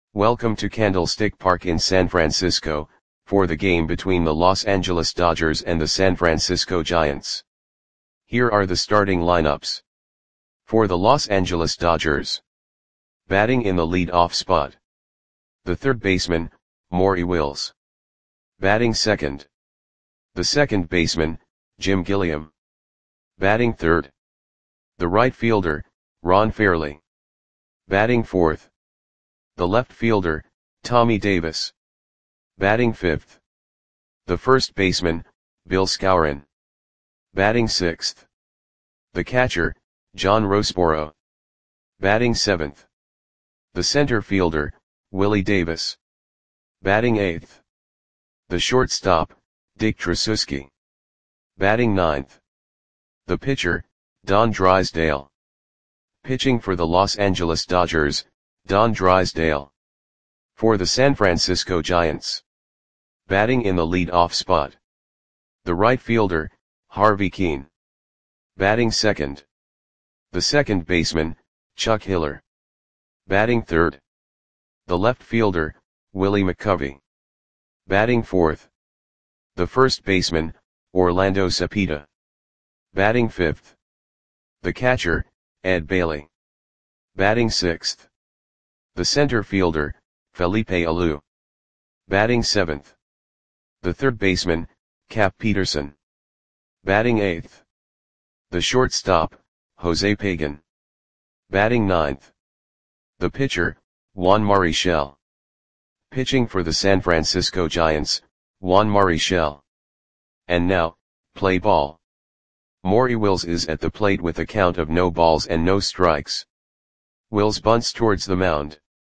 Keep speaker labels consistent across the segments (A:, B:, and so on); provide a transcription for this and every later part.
A: Welcome to Candlestick Park in San Francisco, for the game between the Los Angeles Dodgers and the San Francisco Giants. Here are the starting lineups. For the Los Angeles Dodgers. Batting in the lead-off spot. The third baseman, Maury Wills. Batting second. The second baseman, Jim Gilliam. Batting third. The right fielder, Ron Fairly. Batting fourth. The left fielder, Tommy Davis. Batting fifth. The first baseman, Bill Skowron. Batting sixth. The catcher, John Roseboro. Batting seventh. The center fielder, Willie Davis. Batting eighth. The shortstop, Dick Tracewski. Batting ninth. The pitcher, Don Drysdale. Pitching for the Los Angeles Dodgers, Don Drysdale. For the San Francisco Giants. Batting in the lead-off spot. The right fielder, Harvey Kuenn. Batting second. The second baseman, Chuck Hiller. Batting third. The left fielder, Willie McCovey. Batting fourth. The first baseman, Orlando Cepeda. Batting fifth. The catcher, Ed Bailey. Batting sixth. The center fielder, Felipe Alou. Batting seventh. The third baseman, Cap Peterson. Batting eighth. The shortstop, Jose Pagan. Batting ninth. The pitcher, Juan Marichal. Pitching for the San Francisco Giants, Juan Marichal. And now, play ball. Maury Wills is at the plate with a count of no balls and no strikes. Wills bunts towards the mound.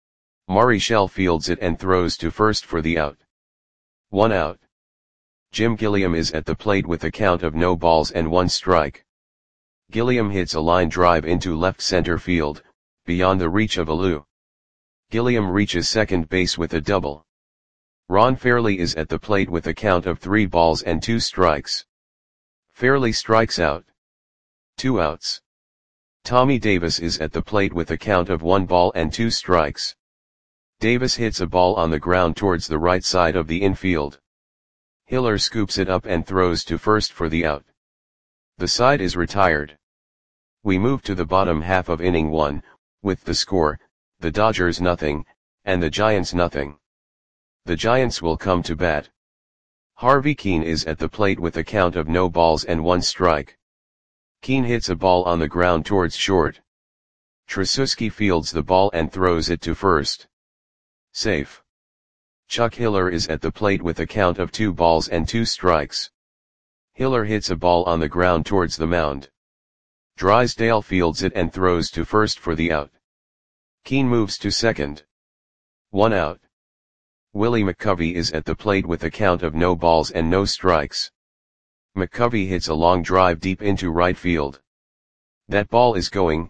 A: Marichal fields it and throws to first for the out. 1 out. Jim Gilliam is at the plate with a count of no balls and 1 strike. Gilliam hits a line drive into left center field, beyond the reach of Alou. Gilliam reaches second base with a double. Ron Fairly is at the plate with a count of 3 balls and 2 strikes. Fairly strikes out. 2 outs. Tommy Davis is at the plate with a count of 1 ball and 2 strikes. Davis hits a ball on the ground towards the right side of the infield. Hiller scoops it up and throws to first for the out. The side is retired. We move to the bottom half of inning 1, with the score, the Dodgers 0, and the Giants 0. The Giants will come to bat. Harvey Kuenn is at the plate with a count of no balls and 1 strike. Kuenn hits a ball on the ground towards short. Tracewski fields the ball and throws it to first. Safe. Chuck Hiller is at the plate with a count of 2 balls and 2 strikes. Hiller hits a ball on the ground towards the mound. Drysdale fields it and throws to first for the out. Kuenn moves to second. 1 out. Willie McCovey is at the plate with a count of no balls and no strikes. McCovey hits a long drive deep into right field. That ball is gone.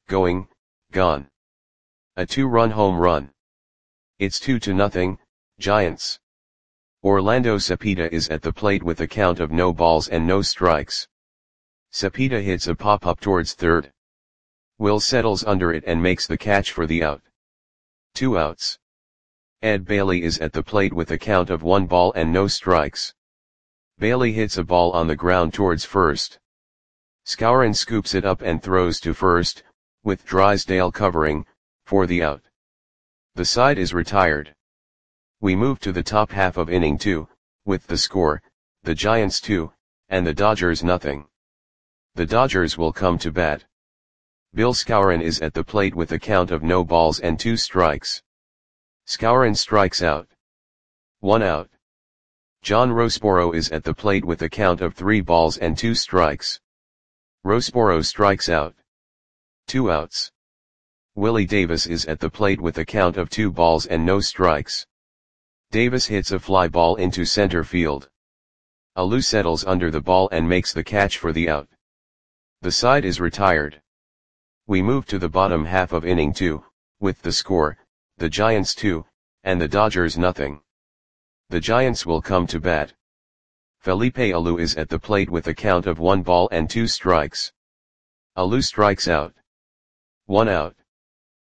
A: A 2-run home run. It's 2-0, Giants. Orlando Cepeda is at the plate with a count of no balls and no strikes. Cepeda hits a pop-up towards third. Will settles under it and makes the catch for the out. 2 outs. Ed Bailey is at the plate with a count of 1 ball and no strikes. Bailey hits a ball on the ground towards first. Skowron scoops it up and throws to first, with Drysdale covering, for the out. The side is retired. We move to the top half of inning 2, with the score, the Giants 2, and the Dodgers 0. The Dodgers will come to bat. Bill Skowron is at the plate with a count of no balls and 2 strikes. Skowron strikes out. 1 out. John Roseboro is at the plate with a count of 3 balls and 2 strikes. Roseboro strikes out. 2 outs. Willie Davis is at the plate with a count of 2 balls and no strikes. Davis hits a fly ball into center field. Alou settles under the ball and makes the catch for the out. The side is retired. We move to the bottom half of inning 2, with the score, the Giants 2, and the Dodgers 0. The Giants will come to bat. Felipe Alou is at the plate with a count of 1 ball and 2 strikes. Alou strikes out. 1 out.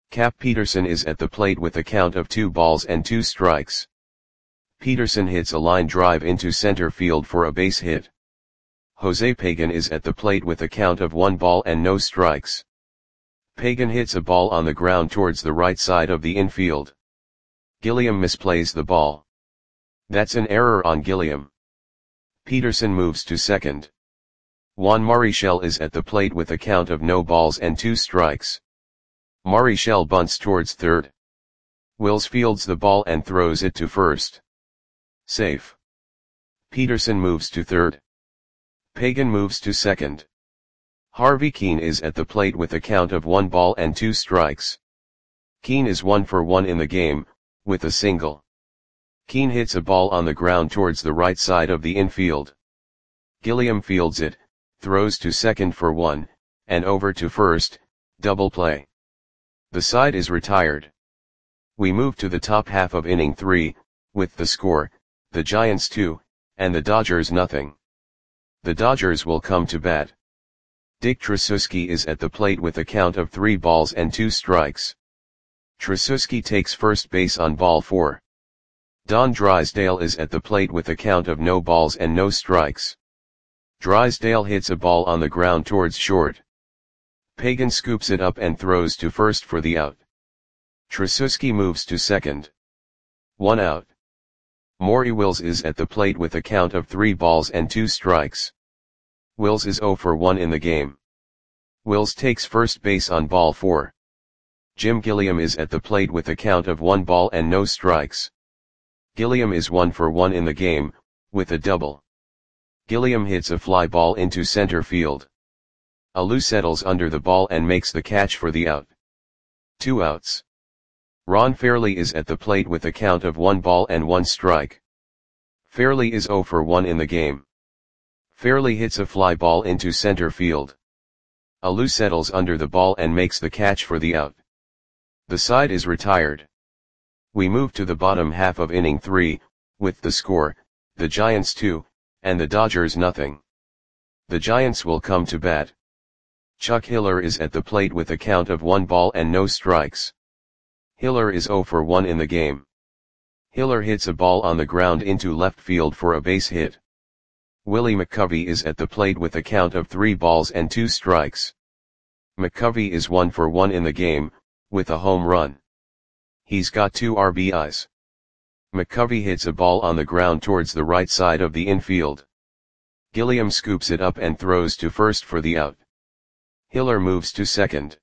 A: Cap Peterson is at the plate with a count of 2 balls and 2 strikes. Peterson hits a line drive into center field for a base hit. Jose Pagan is at the plate with a count of 1 ball and no strikes. Pagan hits a ball on the ground towards the right side of the infield. Gilliam misplays the ball. That's an error on Gilliam. Peterson moves to second. Juan Marichal is at the plate with a count of no balls and 2 strikes. Marichal bunts towards third. Wills fields the ball and throws it to first. Safe. Peterson moves to third. Pagan moves to second. Harvey Kuenn is at the plate with a count of 1 ball and 2 strikes. Kuenn is 1 for 1 in the game, with a single. Kuenn hits a ball on the ground towards the right side of the infield. Gilliam fields it, throws to second for 1, and over to first, double play. The side is retired. We move to the top half of inning 3, with the score, the Giants 2, and the Dodgers nothing. The Dodgers will come to bat. Dick Tracewski is at the plate with a count of 3 balls and 2 strikes. Tracewski takes first base on ball 4. Don Drysdale is at the plate with a count of no balls and no strikes. Drysdale hits a ball on the ground towards short. Pagan scoops it up and throws to first for the out. Tracewski moves to second. 1 out. Maury Wills is at the plate with a count of 3 balls and 2 strikes. Wills is 0 for 1 in the game. Wills takes first base on ball 4. Jim Gilliam is at the plate with a count of 1 ball and no strikes. Gilliam is 1 for 1 in the game, with a double. Gilliam hits a fly ball into center field. Alou settles under the ball and makes the catch for the out. 2 outs. Ron Fairly is at the plate with a count of 1 ball and 1 strike. Fairly is 0 for 1 in the game. Fairly hits a fly ball into center field. Alou settles under the ball and makes the catch for the out. The side is retired. We move to the bottom half of inning 3, with the score, the Giants 2, and the Dodgers nothing. The Giants will come to bat. Chuck Hiller is at the plate with a count of 1 ball and no strikes. Hiller is 0 for 1 in the game. Hiller hits a ball on the ground into left field for a base hit. Willie McCovey is at the plate with a count of 3 balls and 2 strikes. McCovey is 1 for 1 in the game, with a home run. He's got 2 RBIs. McCovey hits a ball on the ground towards the right side of the infield. Gilliam scoops it up and throws to first for the out. Hiller moves to second.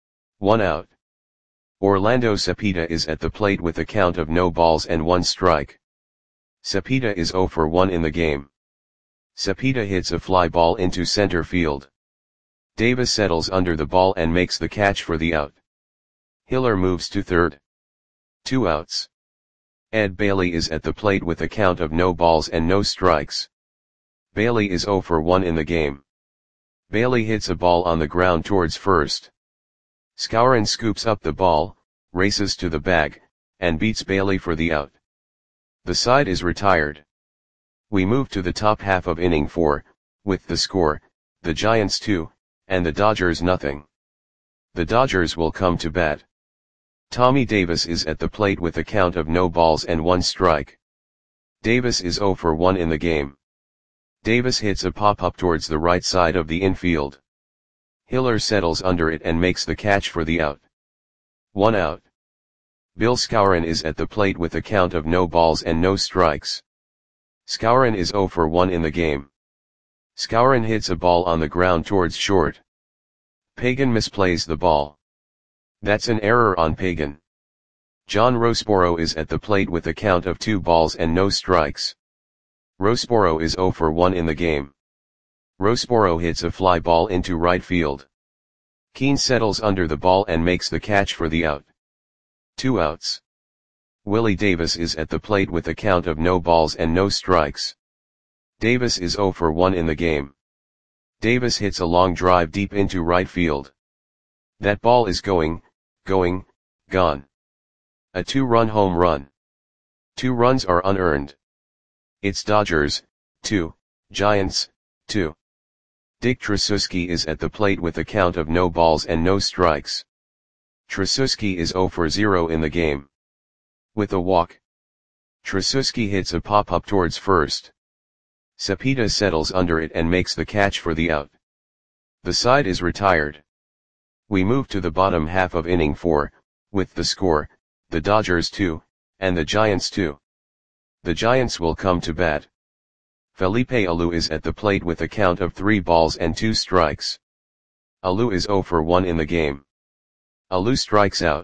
A: 1 out. Orlando Cepeda is at the plate with a count of no balls and 1 strike. Cepeda is 0 for 1 in the game. Cepeda hits a fly ball into center field. Davis settles under the ball and makes the catch for the out. Hiller moves to third. 2 outs. Ed Bailey is at the plate with a count of no balls and no strikes. Bailey is 0 for 1 in the game. Bailey hits a ball on the ground towards first. Skowron scoops up the ball, races to the bag, and beats Bailey for the out. The side is retired. We move to the top half of inning 4, with the score, the Giants 2, and the Dodgers nothing. The Dodgers will come to bat. Tommy Davis is at the plate with a count of no balls and 1 strike. Davis is 0 for 1 in the game. Davis hits a pop-up towards the right side of the infield. Hiller settles under it and makes the catch for the out. 1 out. Bill Skowron is at the plate with a count of no balls and no strikes. Skowron is 0 for 1 in the game. Skowron hits a ball on the ground towards short. Pagan misplays the ball. That's an error on Pagan. John Roseboro is at the plate with a count of 2 balls and no strikes. Roseboro is 0 for 1 in the game. Roseboro hits a fly ball into right field. Kuenn settles under the ball and makes the catch for the out. 2 outs. Willie Davis is at the plate with a count of no balls and no strikes. Davis is 0 for 1 in the game. Davis hits a long drive deep into right field. That ball is gone. A 2-run home run. 2 runs are unearned. It's Dodgers, 2, Giants, 2. Dick Tracewski is at the plate with a count of no balls and no strikes. Tracewski is 0 for 0 in the game. With a walk, Tracewski hits a pop-up towards first. Cepeda settles under it and makes the catch for the out. The side is retired. We move to the bottom half of inning 4, with the score, the Dodgers 2, and the Giants 2. The Giants will come to bat. Felipe Alou is at the plate with a count of 3 balls and 2 strikes. Alou is 0 for 1 in the game. Alou strikes out.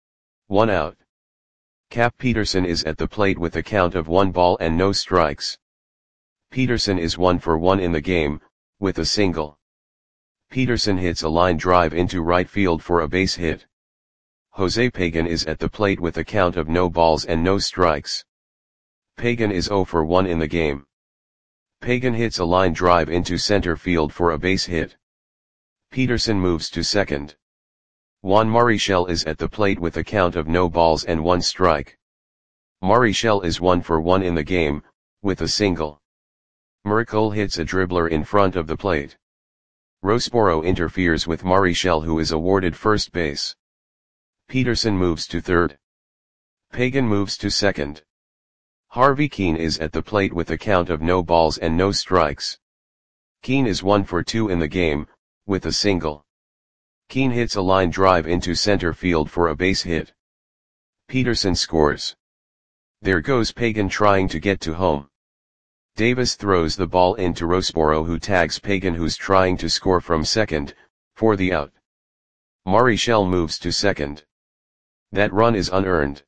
A: 1 out. Cap Peterson is at the plate with a count of 1 ball and no strikes. Peterson is 1 for 1 in the game, with a single. Peterson hits a line drive into right field for a base hit. Jose Pagan is at the plate with a count of no balls and no strikes. Pagan is 0 for 1 in the game. Pagan hits a line drive into center field for a base hit. Peterson moves to second. Juan Marichal is at the plate with a count of no balls and 1 strike. Marichal is 1 for 1 in the game, with a single. Merkel hits a dribbler in front of the plate. Rosporo interferes with Marichal, who is awarded first base. Peterson moves to third. Pagan moves to second. Harvey Keene is at the plate with a count of no balls and no strikes. Keene is 1 for 2 in the game, with a single. Keene hits a line drive into center field for a base hit. Peterson scores. There goes Pagan trying to get to home. Davis throws the ball into Rosporo, who tags Pagan, who's trying to score from second, for the out. Marichal moves to second. That run is unearned.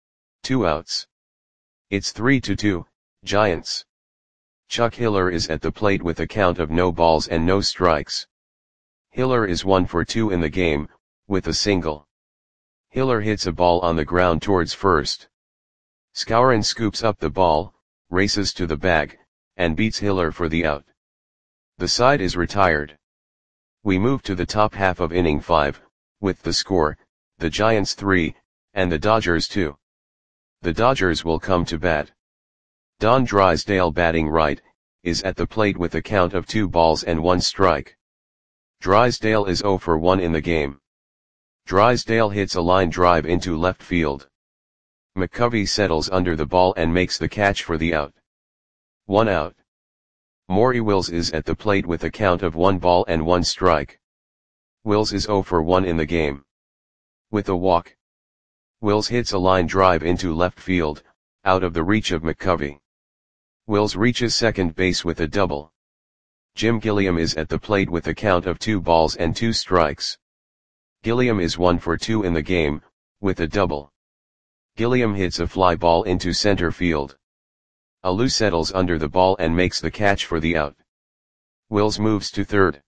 A: 2 outs. It's 3-2, Giants. Chuck Hiller is at the plate with a count of no balls and no strikes. Hiller is 1 for 2 in the game, with a single. Hiller hits a ball on the ground towards first. Skowron scoops up the ball, races to the bag, and beats Hiller for the out. The side is retired. We move to the top half of inning 5, with the score, the Giants 3, and the Dodgers 2. The Dodgers will come to bat. Don Drysdale, batting right, is at the plate with a count of 2 balls and 1 strike. Drysdale is 0 for 1 in the game. Drysdale hits a line drive into left field. McCovey settles under the ball and makes the catch for the out. 1 out. Maury Wills is at the plate with a count of 1 ball and 1 strike. Wills is 0 for 1 in the game. With a walk, Wills hits a line drive into left field, out of the reach of McCovey. Wills reaches second base with a double. Jim Gilliam is at the plate with a count of 2 balls and 2 strikes. Gilliam is 1 for 2 in the game, with a double. Gilliam hits a fly ball into center field. Alou settles under the ball and makes the catch for the out. Wills moves to third.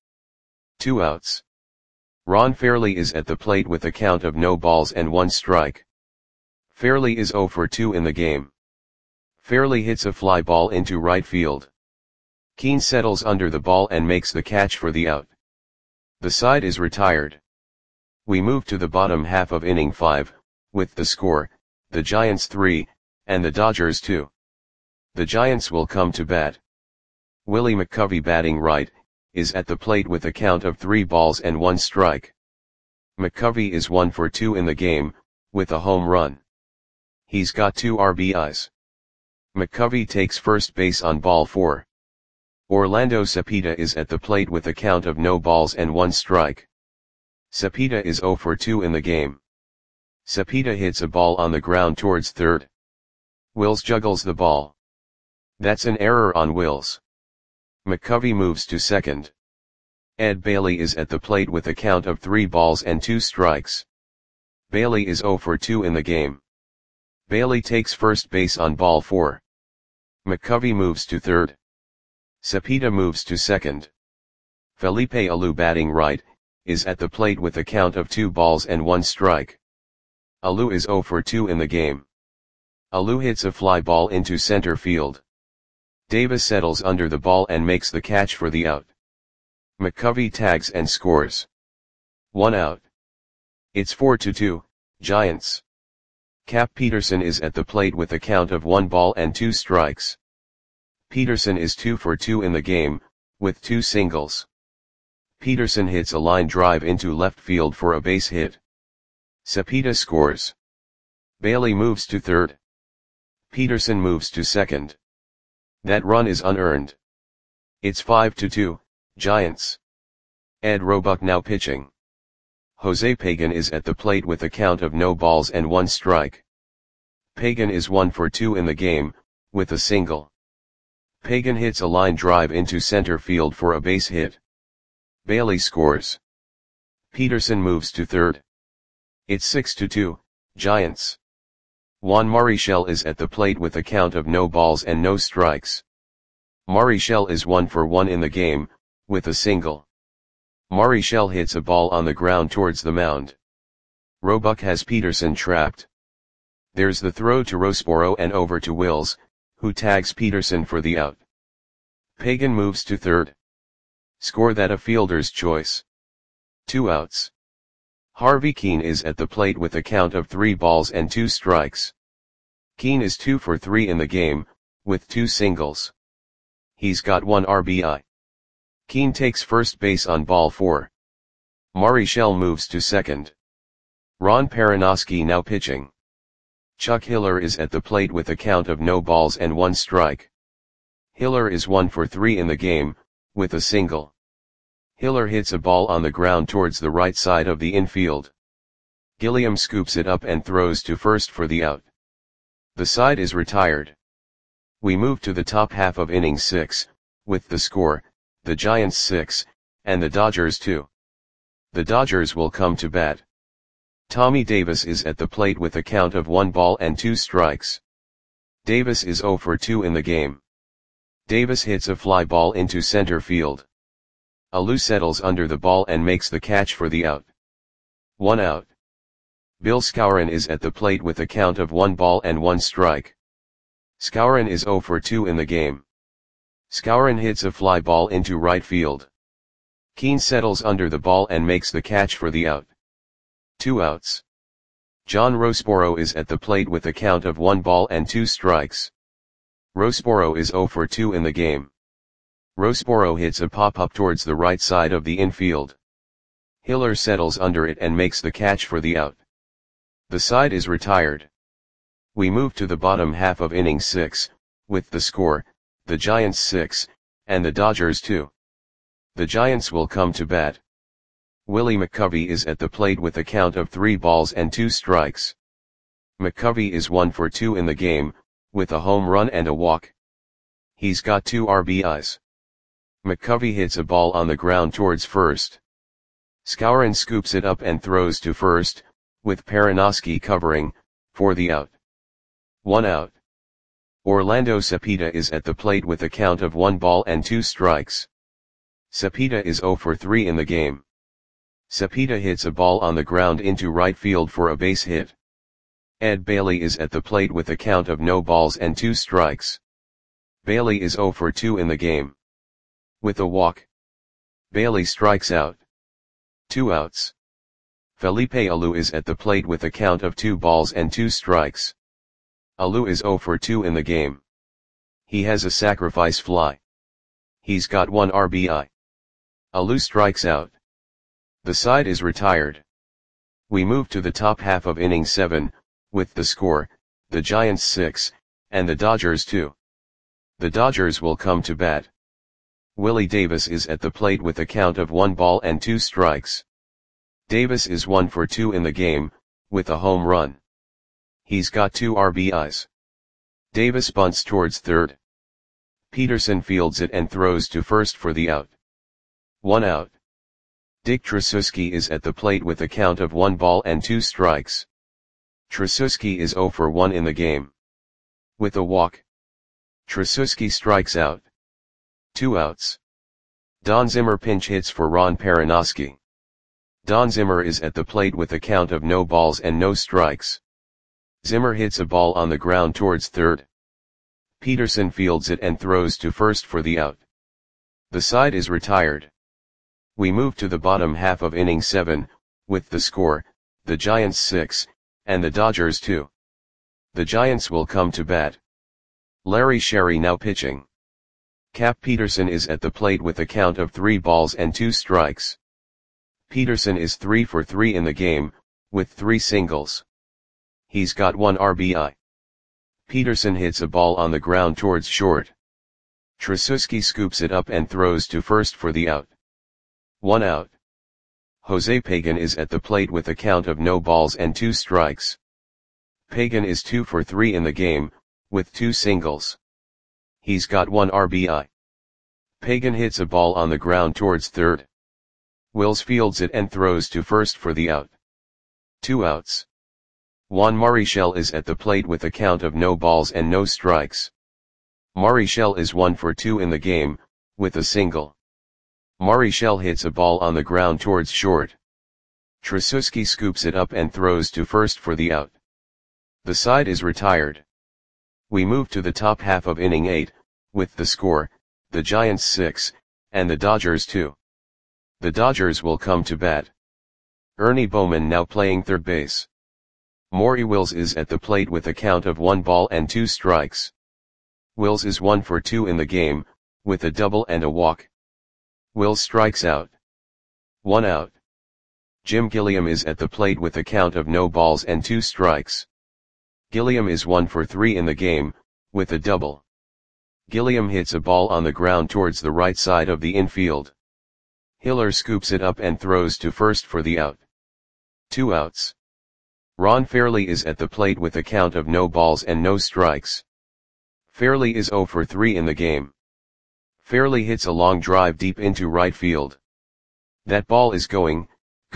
A: 2 outs. Ron Fairley is at the plate with a count of no balls and 1 strike. Fairley is 0 for 2 in the game. Fairley hits a fly ball into right field. Keene settles under the ball and makes the catch for the out. The side is retired. We move to the bottom half of inning 5, with the score, the Giants 3, and the Dodgers 2. The Giants will come to bat. Willie McCovey, batting right, is at the plate with a count of 3 balls and 1 strike. McCovey is 1 for 2 in the game, with a home run. He's got 2 RBIs. McCovey takes first base on ball 4. Orlando Cepeda is at the plate with a count of no balls and 1 strike. Cepeda is 0 for 2 in the game. Cepeda hits a ball on the ground towards third. Wills juggles the ball. That's an error on Wills. McCovey moves to second. Ed Bailey is at the plate with a count of 3 balls and 2 strikes. Bailey is 0 for 2 in the game. Bailey takes first base on ball 4. McCovey moves to third. Cepeda moves to second. Felipe Alou, batting right, is at the plate with a count of 2 balls and 1 strike. Alou is 0 for 2 in the game. Alou hits a fly ball into center field. Davis settles under the ball and makes the catch for the out. McCovey tags and scores. 1 out. It's 4-2, Giants. Cap Peterson is at the plate with a count of 1 ball and 2 strikes. Peterson is 2 for 2 in the game, with 2 singles. Peterson hits a line drive into left field for a base hit. Cepeda scores. Bailey moves to third. Peterson moves to second. That run is unearned. It's 5-2, Giants. Ed Roebuck now pitching. Jose Pagan is at the plate with a count of no balls and 1 strike. Pagan is 1 for 2 in the game, with a single. Pagan hits a line drive into center field for a base hit. Bailey scores. Peterson moves to third. It's 6-2, Giants. Juan Marichal is at the plate with a count of no balls and no strikes. Marichal is 1 for 1 in the game, with a single. Marichal hits a ball on the ground towards the mound. Roebuck has Peterson trapped. There's the throw to Rosboro and over to Wills, who tags Peterson for the out. Pagan moves to third. Score that a fielder's choice. 2 outs. Harvey Keene is at the plate with a count of 3 balls and 2 strikes. Keene is 2 for 3 in the game, with 2 singles. He's got 1 RBI. Keene takes first base on ball 4. Marichal moves to second. Ron Perranoski now pitching. Chuck Hiller is at the plate with a count of no balls and 1 strike. Hiller is 1 for 3 in the game, with a single. Hiller hits a ball on the ground towards the right side of the infield. Gilliam scoops it up and throws to first for the out. The side is retired. We move to the top half of inning 6, with the score, the Giants 6, and the Dodgers 2. The Dodgers will come to bat. Tommy Davis is at the plate with a count of 1 ball and 2 strikes. Davis is 0 for 2 in the game. Davis hits a fly ball into center field. Alou settles under the ball and makes the catch for the out. 1 out. Bill Skowron is at the plate with a count of 1 ball and 1 strike. Skowron is 0 for 2 in the game. Skowron hits a fly ball into right field. Keene settles under the ball and makes the catch for the out. 2 outs. John Rosboro is at the plate with a count of 1 ball and 2 strikes. Rosboro is 0 for 2 in the game. Rosboro hits a pop-up towards the right side of the infield. Hiller settles under it and makes the catch for the out. The side is retired. We move to the bottom half of inning 6, with the score, the Giants 6, and the Dodgers 2. The Giants will come to bat. Willie McCovey is at the plate with a count of 3 balls and 2 strikes. McCovey is 1 for 2 in the game, with a home run and a walk. He's got 2 RBIs. McCovey hits a ball on the ground towards first. Skowron scoops it up and throws to first, with Perranoski covering, for the out. 1 out. Orlando Cepeda is at the plate with a count of 1 ball and 2 strikes. Cepeda is 0 for 3 in the game. Cepeda hits a ball on the ground into right field for a base hit. Ed Bailey is at the plate with a count of no balls and 2 strikes. Bailey is 0 for 2 in the game. With a walk. Bailey strikes out. 2 outs. Felipe Alou is at the plate with a count of 2 balls and 2 strikes. Alou is 0 for 2 in the game. He has a sacrifice fly. He's got 1 RBI. Alou strikes out. The side is retired. We move to the top half of inning 7, with the score, the Giants 6, and the Dodgers 2. The Dodgers will come to bat. Willie Davis is at the plate with a count of 1 ball and 2 strikes. Davis is 1 for 2 in the game, with a home run. He's got 2 RBIs. Davis bunts towards third. Peterson fields it and throws to first for the out. 1 out. Dick Tracewski is at the plate with a count of 1 ball and 2 strikes. Tracewski is 0 for 1 in the game. With a walk. Tracewski strikes out. 2 outs. Don Zimmer pinch hits for Ron Perranoski. Don Zimmer is at the plate with a count of no balls and no strikes. Zimmer hits a ball on the ground towards third. Peterson fields it and throws to first for the out. The side is retired. We move to the bottom half of inning 7, with the score, the Giants 6, and the Dodgers 2. The Giants will come to bat. Larry Sherry now pitching. Cap Peterson is at the plate with a count of 3 balls and 2 strikes. Peterson is 3 for 3 in the game, with 3 singles. He's got 1 RBI. Peterson hits a ball on the ground towards short. Tracewski scoops it up and throws to first for the out. 1 out. Jose Pagan is at the plate with a count of no balls and 2 strikes. Pagan is 2 for 3 in the game, with 2 singles. He's got 1 RBI. Pagan hits a ball on the ground towards third. Wills fields it and throws to first for the out. 2 outs. Juan Marichal is at the plate with a count of no balls and no strikes. Marichal is 1 for 2 in the game, with a single. Marichal hits a ball on the ground towards short. Tracewski scoops it up and throws to first for the out. The side is retired. We move to the top half of inning 8, with the score, the Giants 6, and the Dodgers 2. The Dodgers will come to bat. Ernie Bowman now playing third base. Maury Wills is at the plate with a count of 1 ball and 2 strikes. Wills is 1 for 2 in the game, with a double and a walk. Wills strikes out. 1 out. Jim Gilliam is at the plate with a count of no balls and 2 strikes. Gilliam is 1 for 3 in the game, with a double. Gilliam hits a ball on the ground towards the right side of the infield. Hiller scoops it up and throws to first for the out. 2 outs. Ron Fairly is at the plate with a count of no balls and no strikes. Fairly is 0 for 3 in the game. Fairly hits a long drive deep into right field. That ball is going,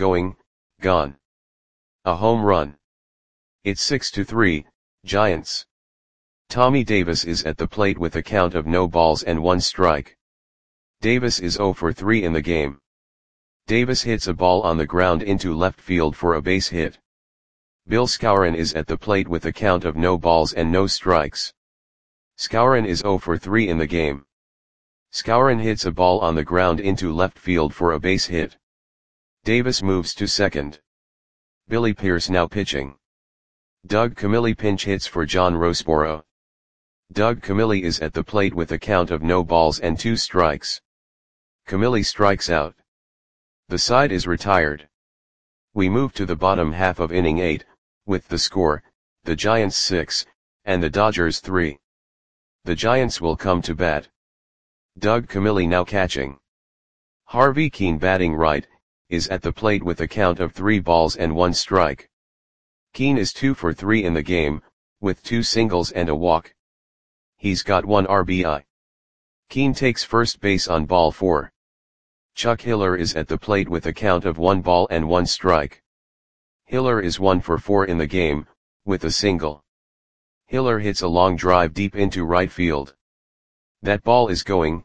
A: gone. A home run. It's 6-3, Giants. Tommy Davis is at the plate with a count of no balls and 1 strike. Davis is 0 for 3 in the game. Davis hits a ball on the ground into left field for a base hit. Bill Skowron is at the plate with a count of no balls and no strikes. Skowron is 0 for 3 in the game. Skowron hits a ball on the ground into left field for a base hit. Davis moves to second. Billy Pierce now pitching. Doug Camilli pinch hits for John Roseboro. Doug Camilli is at the plate with a count of no balls and 2 strikes. Camilli strikes out. The side is retired. We move to the bottom half of inning 8, with the score, the Giants 6, and the Dodgers 3. The Giants will come to bat. Doug Camilli now catching. Harvey Keene batting right, is at the plate with a count of 3 balls and 1 strike. Keene is 2 for 3 in the game, with 2 singles and a walk. He's got 1 RBI. Keene takes first base on ball 4. Chuck Hiller is at the plate with a count of 1 ball and 1 strike. Hiller is 1 for 4 in the game, with a single. Hiller hits a long drive deep into right field. That ball is going,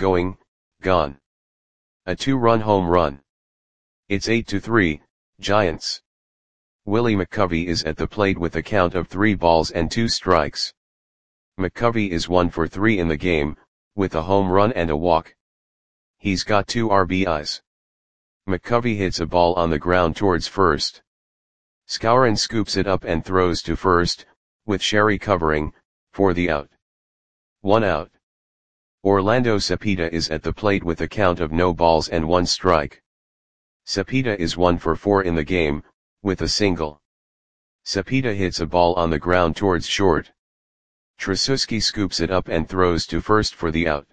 A: gone. A 2-run home run. It's 8-3, Giants. Willie McCovey is at the plate with a count of 3 balls and 2 strikes. McCovey is 1 for 3 in the game, with a home run and a walk. He's got 2 RBIs. McCovey hits a ball on the ground towards first. Skowron scoops it up and throws to first, with Sherry covering, for the out. 1 out. Orlando Cepeda is at the plate with a count of no balls and 1 strike. Cepeda is 1 for 4 in the game, with a single. Cepeda hits a ball on the ground towards short. Tracewski scoops it up and throws to first for the out.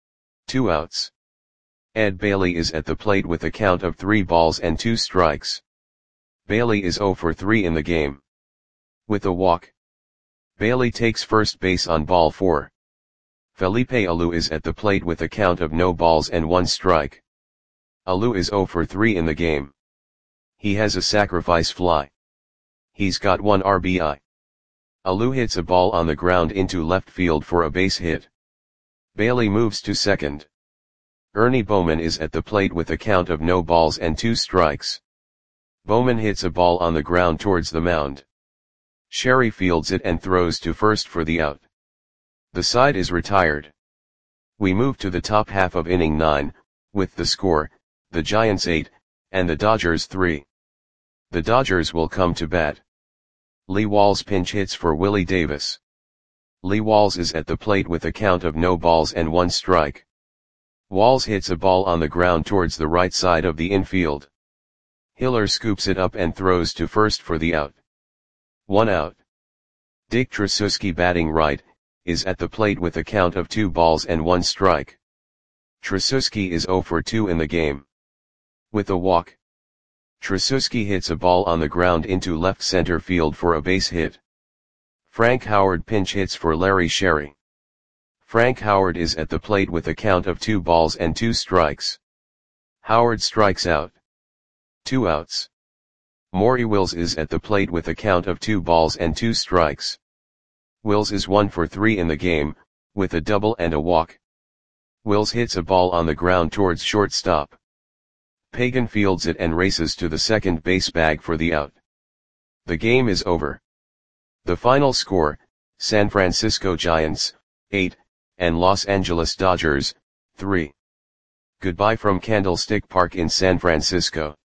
A: 2 outs. Ed Bailey is at the plate with a count of 3 balls and 2 strikes. Bailey is 0 for 3 in the game. With a walk. Bailey takes first base on ball 4. Felipe Alou is at the plate with a count of no balls and 1 strike. Alou is 0 for 3 in the game. He has a sacrifice fly. He's got 1 RBI. Alou hits a ball on the ground into left field for a base hit. Bailey moves to second. Ernie Bowman is at the plate with a count of no balls and 2 strikes. Bowman hits a ball on the ground towards the mound. Sherry fields it and throws to first for the out. The side is retired. We move to the top half of inning 9, with the score, the Giants 8, and the Dodgers 3. The Dodgers will come to bat. Lee Walls pinch hits for Willie Davis. Lee Walls is at the plate with a count of no balls and 1 strike. Walls hits a ball on the ground towards the right side of the infield. Hiller scoops it up and throws to first for the out. 1 out. Dick Tracewski, batting right, is at the plate with a count of 2 balls and 1 strike. Tracewski is 0 for 2 in the game. With a walk, Tracewski hits a ball on the ground into left center field for a base hit. Frank Howard pinch hits for Larry Sherry. Frank Howard is at the plate with a count of 2 balls and 2 strikes. Howard strikes out. 2 outs. Maury Wills is at the plate with a count of 2 balls and 2 strikes. Wills is 1 for 3 in the game, with a double and a walk. Wills hits a ball on the ground towards shortstop. Pagan fields it and races to the second base bag for the out. The game is over. The final score, San Francisco Giants, 8, and Los Angeles Dodgers, 3. Goodbye from Candlestick Park in San Francisco.